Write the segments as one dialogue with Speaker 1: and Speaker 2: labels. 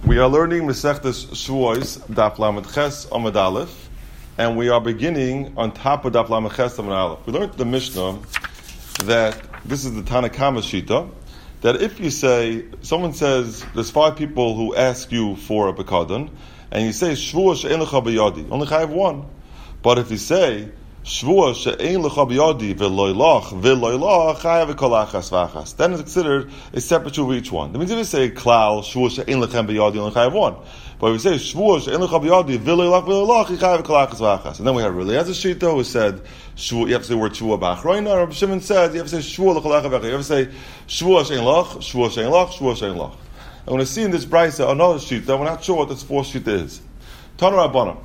Speaker 1: We are learning Masechtas Shavuos, Daf Lamed Ches Amud Aleph, and we are beginning on top of Daf Lamed Ches Amud Aleph. We learned in the Mishnah that this is the Tanakama Shita, that if you say, someone says, there's 5 people who ask you for a Bekadon, and you say, Shavuos she'en lecha b'yadi, only chayav one. But if you say, Shavuos she'en lecha b'yadi v'loylach chayav v'kol achas v'achas, then it's considered a separate Shavuos each one. That means if you say, Klal, Shavuos she'en lecha b'yadi, only chayav one. But if you say, Shavuos she'en lecha b'yadi v'loylach chayav v'kol achas v'achas. And then we have Eliezer Shita who said, you have to say the word Shavuos b'achroina. Rabbi Shimon says, you have to say Shavuos lecha v'achas. You have to say, Shavuos she'en lach, Shavuos she'en lach, Shavuos she'en lach. And when I see in this brisa another shita, we're not sure what this fourth shita is. Tana Rabbanan.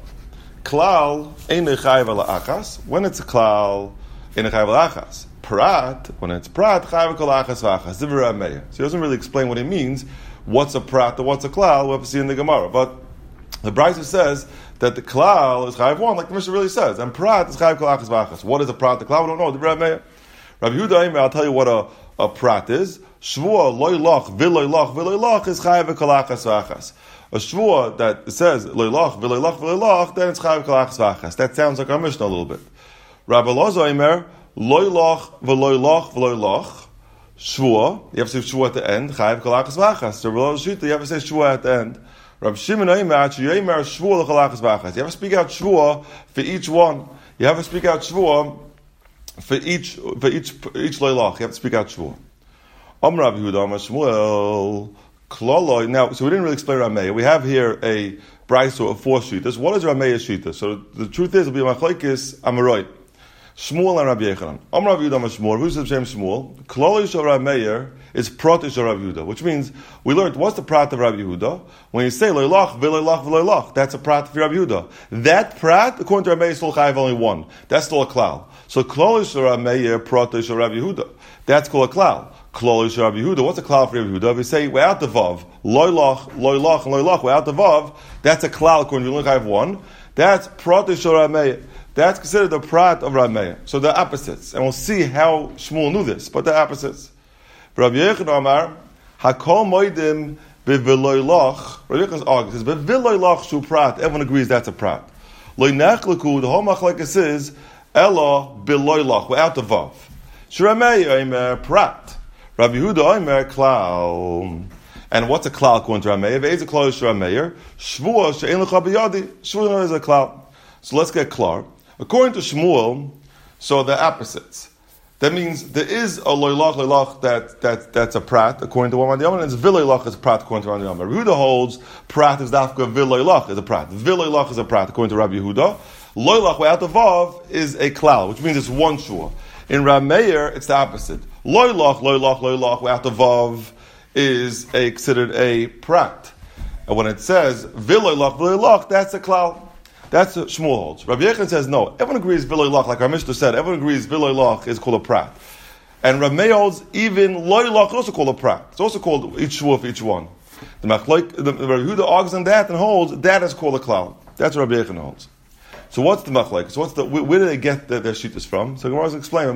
Speaker 1: Klal ein chayav la'achas. When it's a klal, ein chayav la'achas. Prat, when it's prat, chayav kol achas v'achas. Divrei Meir. So he doesn't really explain what it means. What's a prat or what's a klal? We'll have to see in the Gemara. But the brisa says that the klal is chayav one, like the Mishnah really says, and prat is chayav kol achas v'achas. What is a prat? The klal we don't know. Divrei Meir. Rabbi Yehuda, I'll tell you what a prat is. Shvua loylach v'loylach is chayav kol achas v'achas. A shvua that says loylach v'loylach, then it's chayav kol achas v'achas. That sounds like our Mishnah a little bit. Rabbi Elazar Omer loylach v'loylach shvua. You have to say shvua at the end. Chayav kol achas v'achas. Rabbi Elazar Shita, you have to say shvua at the end. Rabbi Shimon Omer shvua l'kol achas v'achas. You have to speak out shvua for each one. You have to speak out shvua for each loylach. You have to speak out shvua. Amar Rabbi Yehuda, Amar Shmuel, Kloloi. Now, so we didn't really explain Rameya. We have here a brisa of 4 shitas. What is Rameya's shita? So the truth is, it'll be a machlekes Amaroi. Shmuel and Rabbi Yechanan. Amar Rabbi Yehuda, Amar Shmuel. Who's the same Shmuel? Kloloi shel Rameya is protish of Rabbi Yehuda, which means we learned what's the prat of Rabbi Yehuda. When you say loylach v'loylach, that's a prat for Rabbi Yehuda. That prat, according to Rameya, is still chayav only one. That's still a klal. So Kloloi shel Rameya protish of Rabbi Yehuda. That's called a klal. Klolish Rabbi Yehuda. What's a klal for Rabbi Yehuda? If we say without the vav, loylach, and loylach, without the vav, that's a klal according to Lukai 1. That's pratish Rameya. That's considered the prat of Rameya. So they're opposites, and we'll see how Shmuel knew this. But they're opposites. Rabbi Yechanan Amar hakol moedim beveloylach. Rabbi Yechanan argues beveloylach shu prat. Everyone agrees that's a prat. Loynachleku. The whole machlekes is ella beloylach without the vav. Shrameya imer prat. Rabbi Yehuda Omer klal. And what's a klal according to Rameya? Ve'ez a klal is Rameya. Shvua she'en lecha b'yadi. Shvua is a klal. So let's get klar. According to Shmuel, so they're opposites. That means there is a loylach that's a prat according to one of the and it's viloylach is a prat according to one of the Rabbi Yehuda holds prat is dafka viloylach is a prat. Viloylach is a prat according to Rabbi Yehuda. Loylach without the vav is a klal, which means it's one shua. In Rameya, it's the opposite. Loylach without the vav is considered a prat. And when it says viloylach, that's a klal. That's what Shmuel holds. Rabbi Yechanan says no. Everyone agrees viloylach, like our Mishnah said. Everyone agrees viloylach is called a prat. And Rameya holds even loylach is also called a prat. It's also called each shua for each one. The Rabbi Yehuda argues on that and holds that is called a klal. That's what Rabbi Yechanan holds. So what's the machlek? So where do they get their shittas from? So Gemara explain.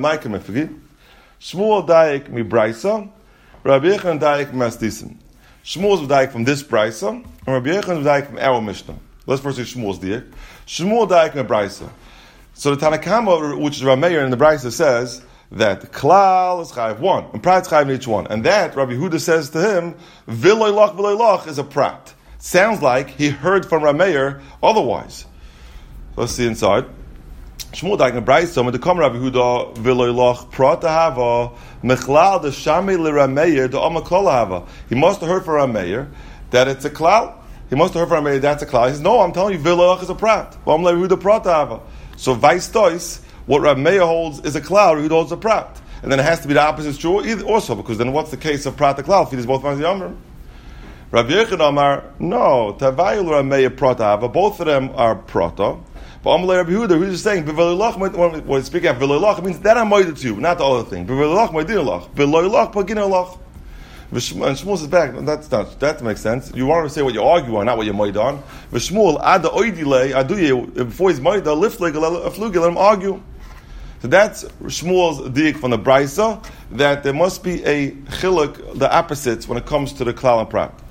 Speaker 1: Shmuel daik mi brisa, Rabbi Yechanan daik masdisin. Shmuel's daik from this brisa, and Rabbi Yechanan's daik from our Mishnah. Let's first see Shmuel's daik. Shmuel daik mi brisa. So the Tanakama, which is Rameya in the brisa, says that klal is chayav one, and prat is chayav in each one, and that Rabbi Yehuda says to him, viloylach is a prat. Sounds like he heard from Rameya otherwise. Let's see inside. Shmuel daik nebraisa when the come Rabbi Yehuda viloylach prata hava mechlal the shami l'Rameya the amakol hava. He must have heard from Rameya that it's a klal. He must have heard from Rameya that's a klal. He says, no, I'm telling you viloylach is a prat. Well, I'm like Yehuda prata hava. So vice tois, what Rameya holds is a klal. Yehuda holds a prat, and then it has to be the opposite true either also because then what's the case of prat the klal? If it is both ones the amrim. Rabbi Yechanan Amar no tavayil Rameya prata hava. Both of them are prata. But Amalei Rabbi Yehuda, who's just saying, when speaking of Viloylach, it means that I'm moided to you, not the other thing. Viloylach, moidinalach. Viloylach, paginalach. And Shmuel says back, that makes sense. You want to say what you argue on, not what you're moid on. V'Shmuel, ada oidile, aduye, before he's moid, a liftleg, a flugel, let him argue. So that's Shmuel's diik from the Brisa, that there must be a chiluk, the opposites, when it comes to the klal and prat.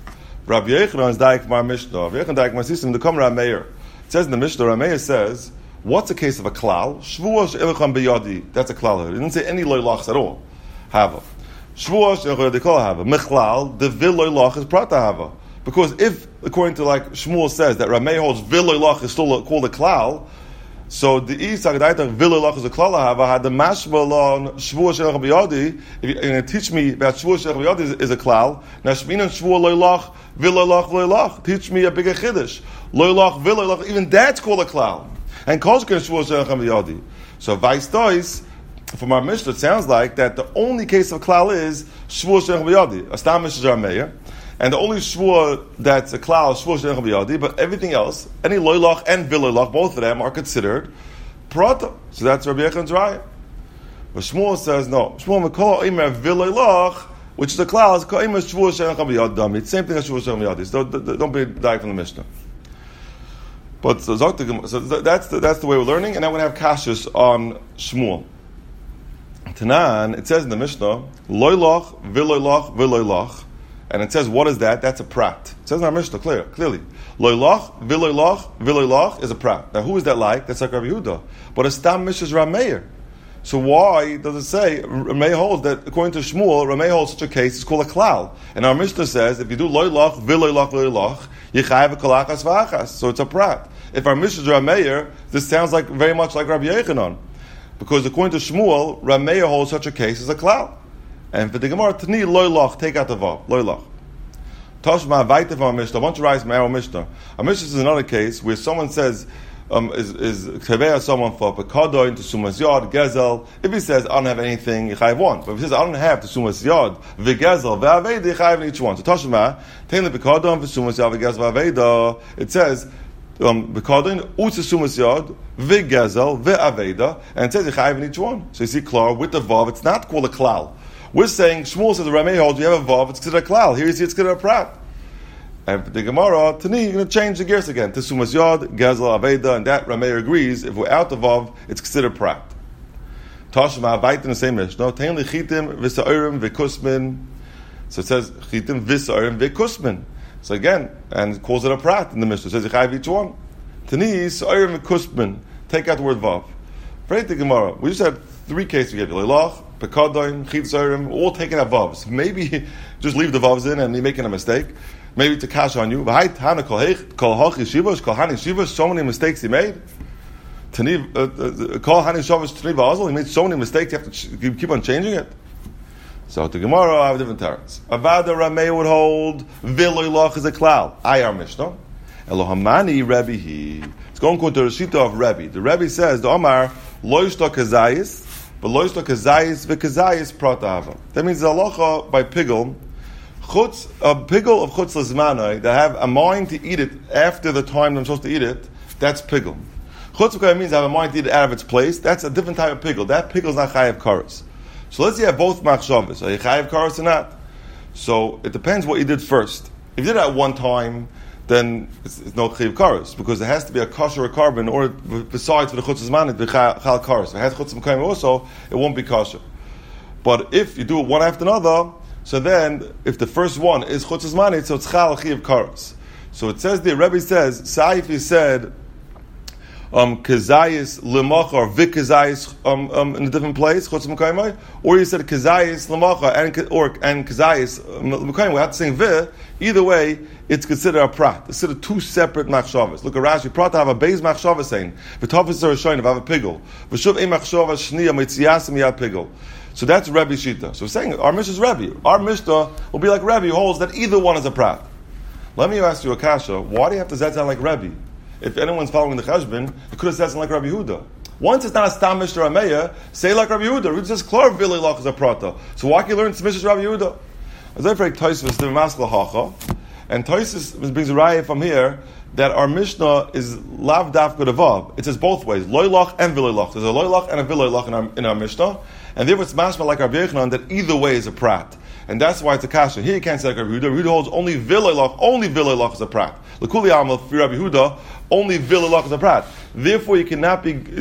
Speaker 1: Rabbi Yochanan is daik from our Mishnah. Rabbi Yochanan daik masisim the Kamar Meir. It says in the Mishnah, Rabbi Meir says, what's the case of a klal? Shvuah she'elecham biyadi. That's a klal. It didn't say any loylachs at all. Hava. Shvuah she'elecham biyadi kol hava. Mechlal, the vil loylach is prata hava. Because if, according to like Shmuel says, that Rabbi Meir holds vil loylach is still called a klal, so the Isagadaita vil loylach is a klal hava, had the mashma on Shvuah she'elecham biyadi, if you're going to teach me about Shvuah she'elecham biyadi is a klal, now Shminan Shvuah loylach, vil loylach loylach, teach me a bigger chiddush. Loylach, vil loylach, even that's called a klal. And Kolshkin Shvuah she'elecham biyadi. So vice dois, from our Mishnah, it sounds like that the only case of klal is Shvuah she'elecham biyadi. Astam Mishnah Meir. And the only shvuah that's a klal is shvuah she'elecham biyadi, but everything else, any loylach and viloylach, both of them are considered prata. So that's Rabbi Yechan's raya. But Shmuel says no. Shmuel mekol imer viloylach, which is a klal, is kol imer shvuah she'elecham biyadi. It's the same thing as shvuah she'elecham biyadi. So don't be dying from the Mishnah. But so that's the way we're learning, and then we're going to have kashus on Shmuel. Tanan, it says in the Mishnah, loylach, viloylach. And it says, what is that? That's a prat. It says in our Mishnah clearly. Loylach, viloylach is a prat. Now who is that like? That's like Rabbi Yehuda. But a stam Mishnah is Rameir. So why does it say, Rameir holds that, according to Shmuel, Rameir holds such a case, it's called a klal. And our Mishnah says, if you do loylach, viloylach, yichayev a kolachas v'achas. So it's a prat. If our Mishnah is Rameir, this sounds like very much like Rabbi Yochanan. Because according to Shmuel, Rameir holds such a case as a klal. And for the Gemara, Tani loylach, take out the vav, loylach. Toshma vaita from our Mishnah. I want to rise from our Mishnah. Our Mishnah is another case where someone says, is teveya someone for pekado into sumas yod, gezel. If he says, I don't have anything, yichayev one. But if he says, I don't have to sumas yod, v'gezel, v'aveda, yichayev in each one. So Toshma, take the pekado for sumas yod, v'gezel, v'aveda. It says, pekado utz sumas yod, v'gezel, v'aveda, and it says yichayev in each one. So you see, klar, with the vav, it's not called a klal. We're saying, Shmuel says, the Rameh holds, you have a vav, it's considered a klal. Here you see it's considered a prat. And for the Gemara, Tani, you're going to change the gears again. Tesumas yod, gezel, aveda, and that Rameh agrees, if we're out the vav, it's considered prat. Tashma, avait in the same Mishnah, Tain lichitim, v'sa'orim, v'kusmin. So it says, chitim, v'sa'orim, v'kusmin. So again, and it calls it a prat in the Mishnah. It says, yichayev each one. Tani, sa'orim, v'kusmin. Take out the word vav. For the Gemara, we just had three cases we gave you. Leilach, Pekadon, Chitzarim, all taking out vavs. Maybe just leave the vavs in and you're making a mistake. Maybe it's a kash on you. So many mistakes he made. He made so many mistakes, you have to keep on changing it. So the Gemara, I have different terms. Avada Rameh would hold, Viloylach is a klal. Ayar Mishnah. Elohamani Rebbe. It's going to the Shita of Rebbe. The Rebbe says, the Omar, Loishta Kazayis, but Loishta Kazayis v'Kazayis Pratahava. That means the halacha by pigul, a pigul of chutz l'zmanai, that have a mind to eat it after the time I'm supposed to eat it, that's pigul. Chutz means I have a mind to eat it out of its place, that's a different type of pigul. That pigul is not chayav karas. So let's say you have both machshavas. Are you chayav karas or not? So it depends what you did first. If you did it at one time, then it's no chayav karas, because there has to be a kosher or carbon, or besides for the chutz zman, it be chal karas. If it has chutz m'kayim also, it won't be kosher. But if you do it one after another, so then if the first one is chutz zman, so it's chal chayav karas. So it says there, Rebbe says, Saifi said, kazayis lemacha v'kazayis in a different place, chutz m'kayim, or you said kazayis lemacha and kazayis m'kayim without saying v'h. Either way, it's considered a prat. It's considered two separate machshavas. Look at Rashi. Prat have a beis machshavas saying v'tafis are have a pigul. V'shuv ein machshavas shniya mitzias miyad pigul. So that's Rebbe Shita. So we're saying our Mishnah is Rebbe. Our Mishnah will be like Rebbe, who holds that either one is a prat. Let me ask you a kasha. Why do you have to zet sound like Rebbe? If anyone's following the cheshbon, it could have said something like Rabbi Yehuda. Once it's not a stam Mishnah Rameya, say like Rabbi Yehuda. It says klar v'leilach is a prata. So why can you learn Mishnah Rabbi Yehuda? As I break Tosfos the Maskal Hacha, and Tosfos brings a raya from here that our Mishnah is lav dafka devav. It says both ways, loylach and v'leilach. There's a loylach and a v'leilach in our Mishnah, and therefore it's mashma like Rabbi Yochanan that either way is a prat. And that's why it's a kasha. Here you can't say like Rabbi Yehuda. Rabbi Yehuda holds only v'leilach is a prat. L'kuli amal for Rabbi Yehuda, only v'leilach is a prat. Therefore you cannot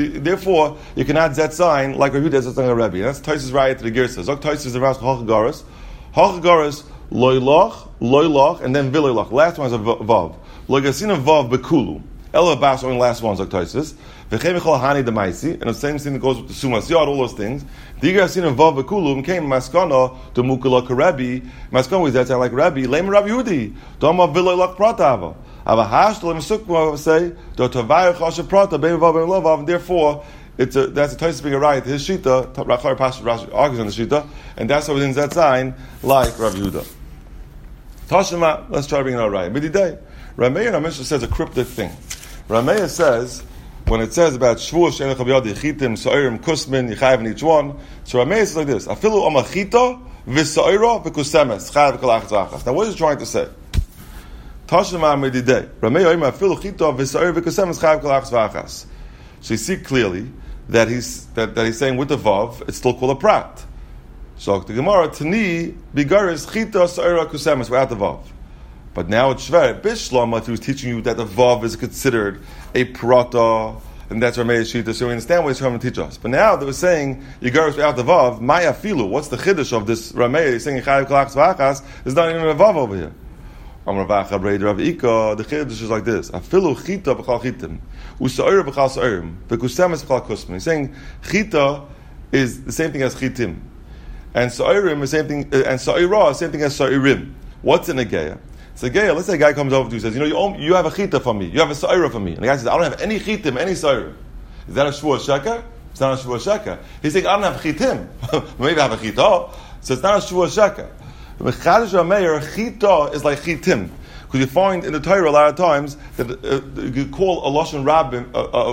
Speaker 1: zet sign like Rabbi Yehuda zet sign a Rebbe. And that's Tosfos raya to the Girsa. Zok Tosfos is the Rashi Hachagaris. Hachagaris loylach, and then viloylach. Last one is a vav. Loigasina vav bekulu. Ela bas only last ones like Taisus. V'chemichol hani demaisi, and the same thing that goes with the sumas yod, all those things. The Yigasina vav bekulu came maskana to mukula karebi. Maskana was that sound like Rabbi. Lema Rabbi Yudi. Doma viloylach pratava. Avahash to lemesukma say do tavayach asher prata bein vav bein lovav, and therefore. That's a Taisus being a right. His shita, Rachar Pasha argues on the shita, and that's how it ends that sign, like Rav Yehuda. Tashima, let's try to bring it out right. Mididei, Rameir in our Mishnah says a cryptic thing. Rameir says, when it says about Shvuah, She'en Chaviyad, Yechitim, Sa'orim, Kusmin, Yechayev in each one, so Rameir says like this, Afilu Amachita, V'Sa'ira, V'Kusemes, Chayev V'Kalach Zachas. Now what is he trying to say? Tashima, Mididei, Rameir, Afilu Chita, V'Sa'ira, V'Kusemes, Chayev V'Kalach Zachas. So you see clearly that he's saying with the vav, it's still called a prat. So the Gemara Tani bigaris chita sa'ira kusemes without the vav. But now it's shver bishlam if he was teaching you that the vav is considered a prata, and that's Rameir shita. So we understand what he's trying to teach us. But now they were saying bigaris without the vav, maya filu. What's the chiddush of this Rameir? He's saying chayav kolach tzvachas. There's not even a vav over here. Amar Vacha Brei Rav Ika. The chiddush is like this: Afilu chita b'chal chitim. U'sa'ira b'chal sa'orim, v'kusemes b'chal kusmin. He's saying chita is the same thing as chitim, and sa'irim is the same thing, and sa'ira is the same thing as sa'irim. What's in a geya? So geya, let's say a guy comes over to you and says, you have a chita for me, you have a sa'ira for me, and the guy says, I don't have any chitim, any sa'irim. Is that a shvuah sheker? It's not a shvuah sheker. He's saying, I don't have chitim. Maybe I have a chita, so it's not a shvuah sheker. Mechadish Rameir, chita is like chitim. Because you find in the Torah a lot of times that you call a lashon rabbim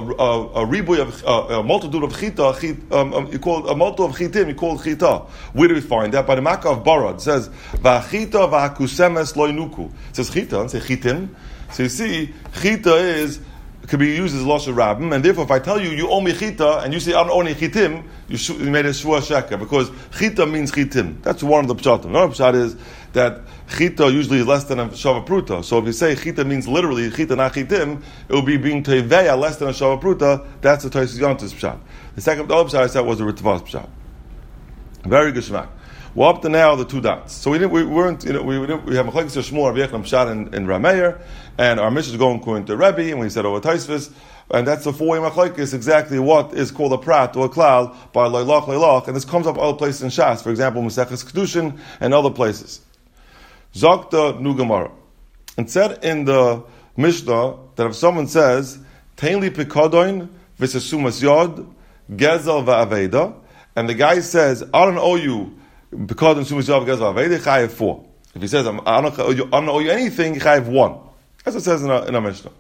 Speaker 1: a ribuy of a multitude of chita. You call a multitude of chitim. You call it chita. Where do we find that? By the Makkah of Barad it says va'chita va'kusemes loinuku. It says chita and say chitim. So you see, chita could be used as lashon rabbim, and therefore if I tell you you owe me chita and you say I don't owe any chitim, you made a shvuah sheker because chita means chitim. That's one of the pshatim. Another pshat is that chita usually is less than a shava pruta. So if you say chita means literally chita not chitim, it will be being teveya less than a shava pruta. That's the Taisus Yontis pshat. The other pshat I said was the Ritvas pshat. Very good shmak. Well, up to now the two dots. So we have Machlekes Shmuel, Rabbi Yechon pshat in Rameir, and our mission is going according to Rebbe, and we said over Taisvis. And that's the four-way machlokes, exactly what is called a prat or a klal by leilach, and this comes up other places in Shas, for example, Maseches Kedushin and other places. Zokta Nu Gemara. It said in the Mishnah that if someone says Tainli Pikadoin v'sesumas yod gezel va'aveda, and the guy says I don't owe you Pikadoin sumas yod gezel va'aveda, chayev 4. If he says I don't owe you anything, chayev 1. As it says in our Mishnah.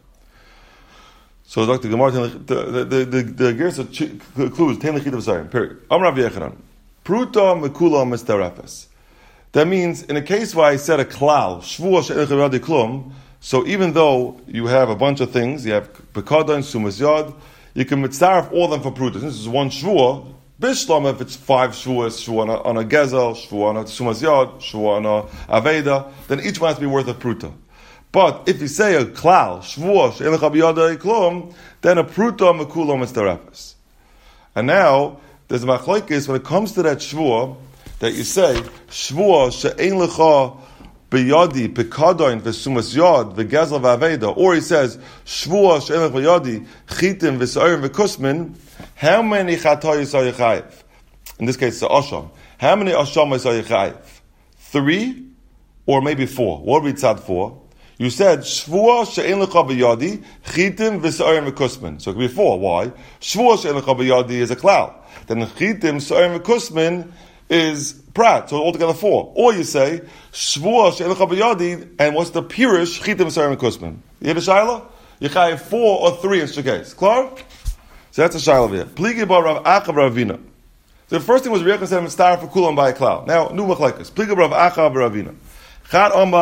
Speaker 1: So Dr. Gemara, the Gersa concludes, Tein Lechid of Zayin, period. Amar Rav Yechanan, Pruta Mekula Mistarefes. That means, in a case where I said a klal, Shvuah She'en Chaviyad Klum, so even though you have a bunch of things, you have Pekadon, Sumas Yod, you can mitzaref all of them for Pruta. This is one Shvuah, Bishlam if it's 5 Shvuahs, Shvuah on a Gezel, Shvuah on a Sumas Yod, Shvuah on a Aveda, then each one has to be worth a Pruta. But if you say a klal, shvuah, she'en lecha biyadei klum, then a pruta mekula mistarefes. And now, there's a machlokes when it comes to that shvuah, that you say, shvuah, she'en lecha biyadi, pekadoin, v'sumas yod, v'gezel v'aveda, or he says, shvuah, she'en lecha biyadi, chitim, v'sa'orim, v'kusmin, how many chatayis are yechayev? In this case, it's asham. How many ashamas are yechayev? 3, or maybe 4. What would be tzad 4? You said shvuah she'en lecha b'yadi chitim v'sa'orim v'kusmin. So it could be 4. Why? Shvuah she'en lecha b'yadi is a klal. Then chitim sa'orim v'kusmin is prat. So altogether 4. Or you say shvuah she'en lecha b'yadi, and what's the pirush chitim sa'orim v'kusmin? You have a shayla? You have 4 or 3 in such a case. Klar? So that's a shayla here. Pligi bar Rav Acha Ravina. So the first thing was Rebbe said mitzaref for kulam by a klal. Now new machlekes. Pligi bar Rav Acha Ravina. When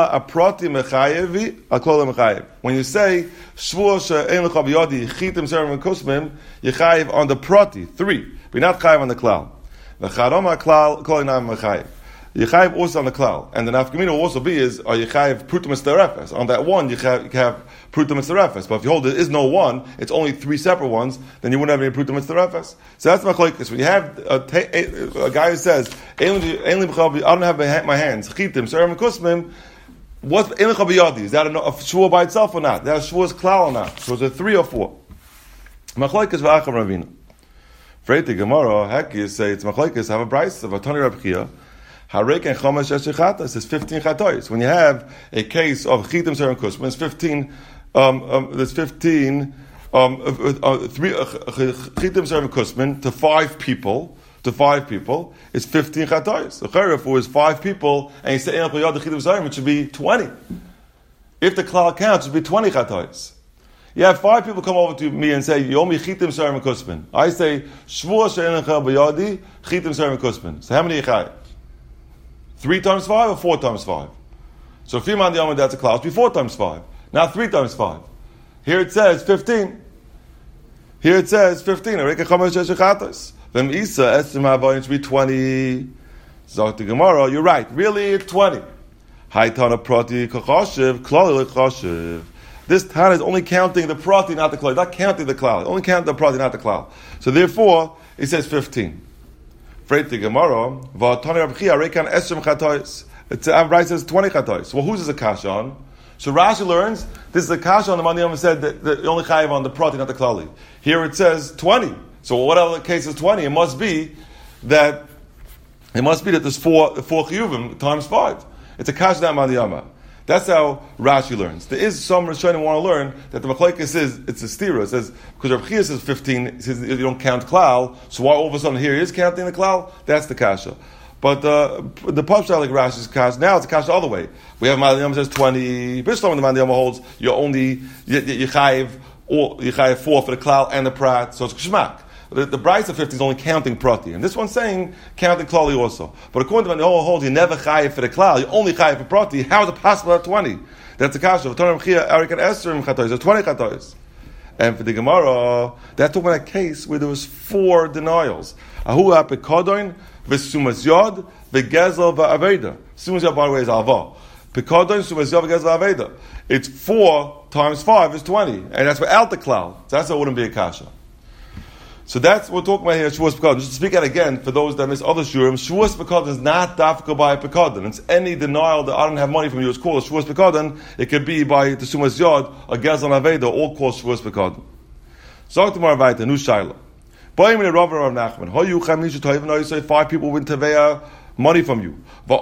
Speaker 1: you say shvuah she'en lecha b'yadi chitim sa'orim v'kusmin, you chayiv on the prati 3, but not chayiv on the klal. Yechayev also on the klal. And the nafkamina will also be is, are Yechayev prutum estarefes. On that one, you have prutum estarefes. But if you hold there is no one, it's only three separate ones, then you wouldn't have any prutum estarefes. So that's machlokes. When you have a guy who says, I don't have my hands, chitim, serim, and kusmim, what's Ein Lecha B'Yadi? Is that a shvua by itself or not? That a shvua's klal or not? So is it 3 or 4? Machlokes v'acham Ravina. Freiti Gemara, Heki say it's machlokes. Have a brayso of Atani Rab Chia. Harek and Chomesh Eshechatas is 15 chatois. When you have a case of chitim serim kusman, it's 15. There's 15. 3 chitim serim kusman to 5 people. To 5 people is 15 chatois. The cherif was 5 people, and you say ein lecha b'yadi chitim serim, it should be 20. If the klal counts, it should be 20 chatois. You have 5 people come over to me and say, you owe me chitim serim kusman. I say shvua she'ein lecha b'yadi chitim serim kusman. So how many yichayim? 3 times 5 or 4 times 5? So if you're on the Yom, that's a klal, it should be 4 times 5. Now 3 times 5. Here it says 15. Here it says 15. Then Isa estimate should be 20. Zok the Gemara, you're right. Really, it's 20. Haytana prati kachashiv, klali lekachashiv. This Tana is only counting the prati, not the klal. Not counting the klal. Only counting the prati, not the klal. So therefore, it says 15. Freit the Gemara, v'atani Rab Chia rekan esrim chatois. It's right says 20 chatois. Well, who's this a kasha on? So Rashi learns this is a kasha on the Mani Yom said that you only chayiv on the prati, not the klali. Here it says 20. So what other case is 20? It must be that there's 4 chiyuvim times 5. It's a kasha that Mani Yom. That's how Rashi learns. There is some Rishonim want to learn that the machlokes is it's a stira. It says because Reb Chia says 15, it says you don't count klal. So why all of a sudden here he is counting the klal? That's the kasha. But the pashta like Rashi's kasha now it's a kasha the other way. We have Mali Yom says 20. Bishlam the Mali Yom holds you only you chayiv 4 for the klal and the prat. So it's kshmak. The Brisa 50 is only counting prati, and this one's saying counting klali also. But according to the whole holds, you never chayiv for the klal, you only chayiv for prati. How is it possible at 20? That's the kasha. There's 20 chatois. And for the Gemara, that's talking about a case where there was 4 denials. Ahu apikodoin v'sumas yod v'gezel v'aveda. Sumas yod, by the way, is alva. Pikodoin sumas yod v'gezel v'aveda. It's 4 times 5 is 20, and that's without the klal. So that's why it wouldn't be a kasha. So that's what we're talking about here, Shavuos Pekadon. Just to speak out again, for those that miss other shurim, Shavuos Pekadon is not dafka by a Pekadon. It's any denial that I don't have money from you. It's called a Shavuos Pekadon. It could be by the Sumas Yod, a Gezal Aveda, all called Shavuos Pekadon. Zok to Maravaita, Nu Shaila. Ba'im in Rav Nachman. Hoyu Chamisha Toiv, now you say 5 people win Teveya money from you.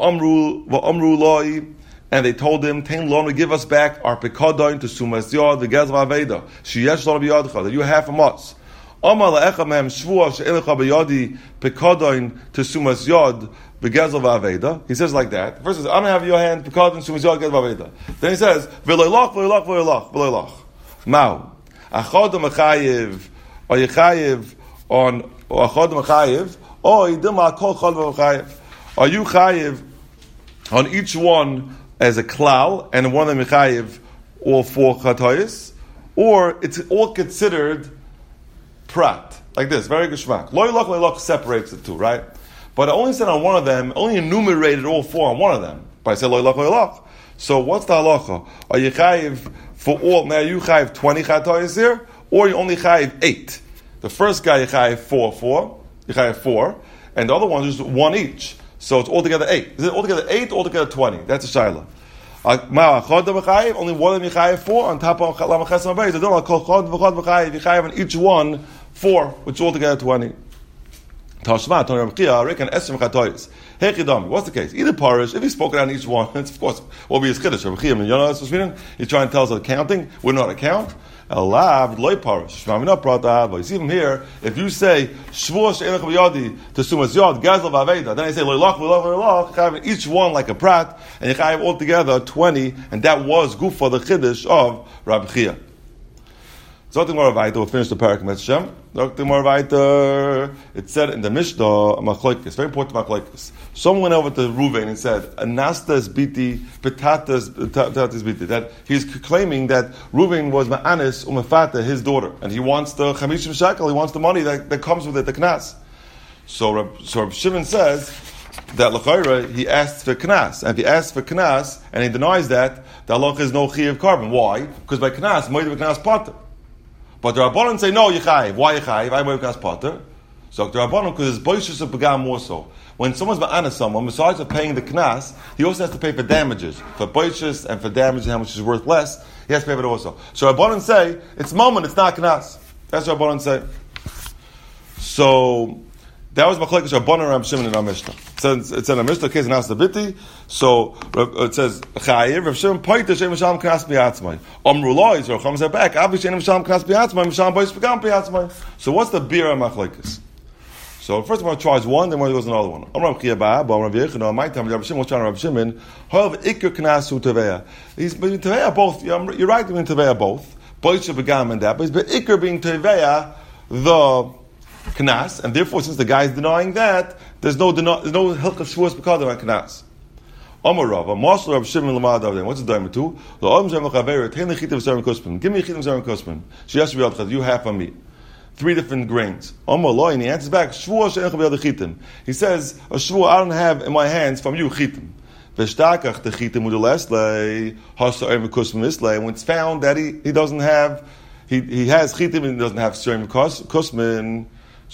Speaker 1: Va'amru Loi, and they told him, Tain Lon, give us back our Pekadon to Sumas Yod, the Gezal Aveda. Sheyesh Lon B'Yadcha, that you have from us. Amar la'echa mehem shvua she'en lecha b'yadi pekadoin to sumas yod b'gezel v'aveda. He says like that. First, he says, I don't have your hand pekadoin sumas yod gezel v'aveda. Then he says v'loylach v'loylach v'loylach v'loylach. Mao achadam achayiv or yechayiv on or achadam achayiv or idima kol chad v'achayiv. Are you chayiv on each one as a klal and one of them yechayiv all 4 chatois, or it's all considered prat, like this, very geshmak. Loylach separates the 2, right? But I only said on one of them, only enumerated all 4 on one of them. But I said loylach. So what's the halacha? Are you chayiv for all? Now you chayiv 20 chatois here, or you only chayiv 8? The first guy you chayiv 4, you chayiv 4, and the other one is 1 each. So it's altogether 8. Is it altogether 8 or altogether 20? That's a shaila. Only one of them you chayiv 4 on top of lamachas abayis. I don't know. Kol chod v'chod v'chayiv. You chayiv on each one 4, which is altogether 20. Tashma Tony Rab Chia rekan esrim chatois. Hechidami. What's the case? Either parish. If he's spoken on each one, it's of course will be his chiddush. Rab Chia, you know what's meaning? He's trying to tell us the counting. We know how to count. Alav loy parish. Shmamina prata. But you see from here, if you say shvuah she'enach b'yadi to sumas yod gazel v'aveda, then I say loylach v'loylach. Chayiv each one like a prat, and you chayiv altogether 20, and that was gufa the chiddush of Rab Chia. Zok the Gemara Vayta, we'll finish the parak Metzshem. Zok the Gemara Vayta, it said in the Mishnah, Machlokes, very important Machlokes. Someone went over to Ruvain and said, Anastas biti, petatas biti, that he's claiming that Ruvain was Ma'anis Umafata, his daughter, and he wants the Chamishim Shekel, he wants the money that comes with it, the Knas. So Reb Shimon says, that l'chayra he asks for knas, and if he asks for knas and he denies that, the halacha is no chiyuv carbon. Why? Because by knas, moed knas potter. But the Rabbanon say no, you chayiv. Why you chayiv? I moed knas potter. So the Rabbanon, because it's boishus of pagam more so. When someone's ma'ana someone, besides of paying the knas, he also has to pay for damages, for boishus and for damages, how much is worth less. He has to pay for it also. So Rabbanon say it's moment, it's not knas. That's what Rabbanon say. So that was Machlekes Rabbanon and Rab Shimon in our Mishnah. It's in a Mishnah case in Asabiti. So it says Chayiv Rab Shimon Paiter Shem Misham Knas Biatzmai. Amru Lois or Chams are back. Obviously Shem Misham Knas Biatzmai. Misham Bois Pagam Biatzmai. So what's the beer of Machlekes? So first of all, tries one, then one goes another one. Amram Chiyabah, Amram Yechino, my time Rab Shimon was trying to Rab Shimon. However, Iker Knas Uteveya. He's between Teveya both. You're right between Teveya both. Bois Pagam and that, but he's Iker being Teveya the Knas, and therefore, since the guy is denying that, there's no hilchah shvuas b'kadam on Knas. Amar Rav, Masl Rav Shimon Lamad Avdei. What's the diamond to? The Om Shem Chaveir Tein Lechitim Zerim Kusman. Give me Chitim Zerim Kusman. She has to be able to you half on me. 3 different grains. Amar Lo, and he answers back Shvuah She'en Chav Yad Chitim. He says a shvuah I don't have in my hands from you Chitim. V'shtakach the Chitim Udaleslei Hasa Zerim Kusman Islei. When it's found that he doesn't have he has Chitim and he doesn't have Zerim Kusman.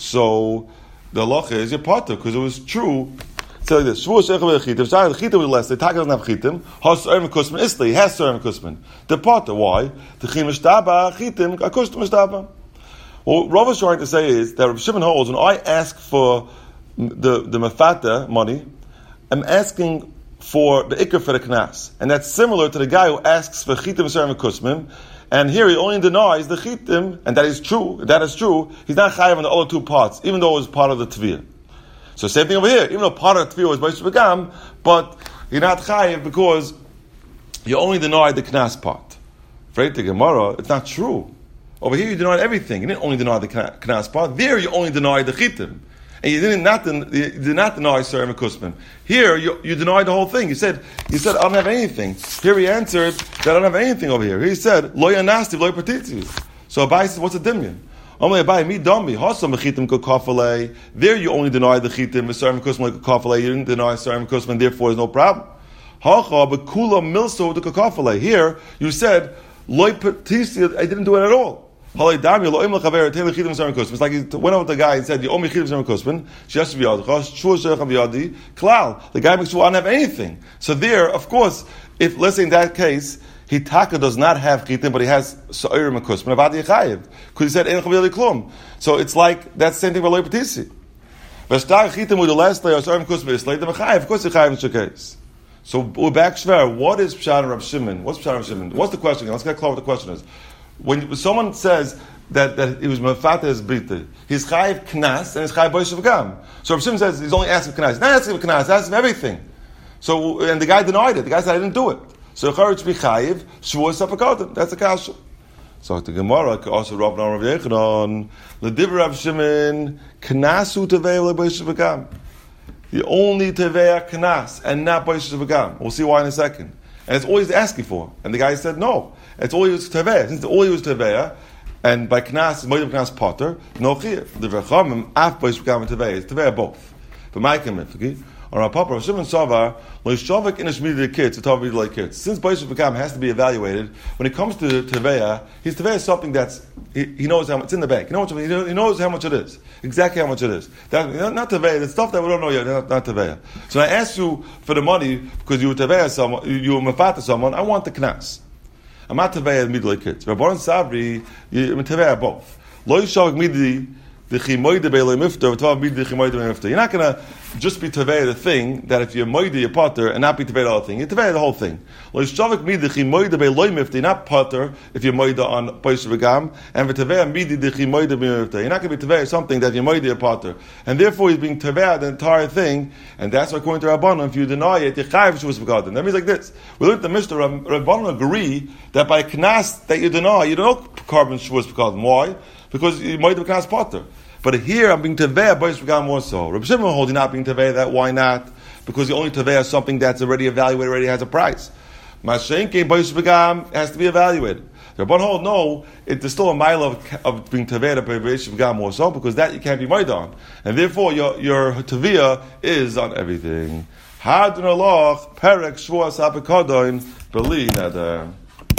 Speaker 1: So the halacha is your potter because it was true. So like this: Shvuah sheicha v'chitim. Sorry, the chitim was less. The taka doesn't have chitim. Has serim kusman isli. He has serim kusman. The potter. Why? The chim mishtaba chitim akustum mishtaba. What Rav is trying to say is that Rav Shimon holds when I ask for the mafata money, I'm asking for the ikar for the knas, and that's similar to the guy who asks for chitim serim kusman. And here he only denies the chitim, and that is true. That is true. He's not chayav on the other 2 parts, even though it was part of the tviyah. So same thing over here. Even though part of the tviyah was b'yish b'gam, but you're not chayav because you only denied the knas part. Right? The Gemara, it's not true. Over here you denied everything. You didn't only deny the knas part. There you only denied the chitim. And you did not deny Serim Kusman. Here, you denied the whole thing. You said, I don't have anything. Here he answered that I don't have anything over here. He said, Lo yanasti, lo patitzi. So Abai says, what's a dimyan? Abai, mi dambi, hasam mechitim kokafale. There you only denied the chitim, Serim Kusman kokafale. You didn't deny Serim Kusman, therefore there's no problem. Hacha, but kula milso the kokafale. Here, you said, lo patitzi, I didn't do it at all. It's like he went over to the guy and said, "You owe me chitim zerim kusman." She has to be klal. The guy makes sure I don't have anything. So there, of course, if let's say in that case, Hitaka does not have chitim, but he has sa'ir kusman, avadi chayiv, because he said ein chav klum. So it's like that same thing by loy patisi. V'shtar chitim with the last layer sa'ir kusman is like the chayiv. Of course, the chayiv is the case. So we're back shver. What is Pshat and Rav Shimon? What's Pshat and Rav Shimon? What's the question? Let's get clear what the question is. When someone says that it was mafata his brita, he's chayiv knas and he's chayiv boish v'gam. So Rav Shimon says he's only asking for knas. He's not asking for knas. He's asking for everything. So and the guy denied it. The guy said I didn't do it. So the chayyim should be chayiv shvuah sapakotim. That's the kasha. So the Gemara also Rav Yechanan the divrei Rav Shimon knasu tevei boish v'gam. You only tevei knas and not boish v'gam. We'll see why in a second. And it's all he's asking for. And the guy said no. It's all he was teveya. Since all he was teveya, and by knas, moed knas potter, no chiyuv. The v'chamim af boish v'gam teveya. It's teveya both. But my commitment, on our papa, Rav Shimon Savar, lo yishavik in the kids, to tell like kids. Since boish v'gam has to be evaluated, when it comes to teveya, his teveya is something that's he knows how much it's in the bank. He knows how much it is. Exactly how much it is. That, not teveya. The stuff that we don't know yet. Not teveya. So I asked you for the money because you were teveya someone, you were mafata someone. I want the knas. I'm not teveya midlay kids. Rabbanon Savri, I'm teveya both. Lo yishavik midi the chimoide be'elei mifter, v'tavav midi the chimoide be'elei mifter. You're not going to just be teveya the thing that if you're moide your potter and not be teveya the whole thing. You're teveya the whole thing. Lo yishavik midi the chimoide be'elei mifter. You're not potter if you're moide on boish v'gam, and v'teveya midi the chimoide be'elei mifter. You're not going to be teveya something that you're moide your potter, and therefore he's being teveya the entire thing, and that's why according to Rabbanon, if you deny it, you're chayiv shvuas v'gadol. That means like this. We learned the Mishnah. Rabbanon agree that by knas that you deny, you don't carbon shvuas v'gadol. Why? Because you moide the knas potter. But here I'm being teveya boish v'gam more so. Rabbi Shimon holds you're not being teveya that. Why not? Because you only teveya something that's already evaluated, already has a price. Mashenke boish v'gam has to be evaluated. The Rabban hold no, there's still a mile of being Taveh by Reish Gam more so, because that you can't be made on. And therefore your Taviyah is on everything. Hadun Allah, Perek Shvuas HaPekadoim, Beli Neder.